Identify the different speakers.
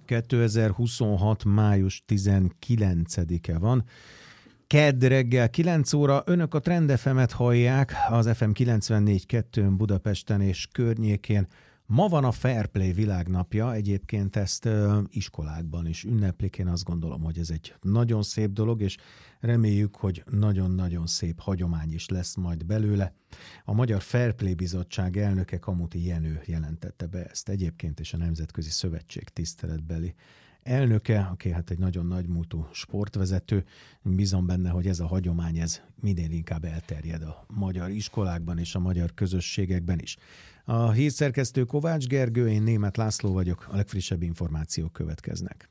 Speaker 1: 2026. május 19-e van. Kedd reggel 9 óra, önök a Trend FM-et hallják, az FM 94.2-n Budapesten és környékén. Ma van a Fair Play világnapja, egyébként ezt iskolákban is ünneplik, én azt gondolom, hogy ez egy nagyon szép dolog, és reméljük, hogy nagyon-nagyon szép hagyomány is lesz majd belőle. A Magyar Fair Play Bizottság elnöke, Kamuti Jenő jelentette be ezt egyébként, és a Nemzetközi Szövetség tiszteletbeli elnöke, aki hát egy nagyon nagymúltú sportvezető. Bízom benne, hogy ez a hagyomány ez minél inkább elterjed a magyar iskolákban és a magyar közösségekben is. A hírszerkesztő Kovács Gergő, én Németh László vagyok, a legfrissebb információk következnek.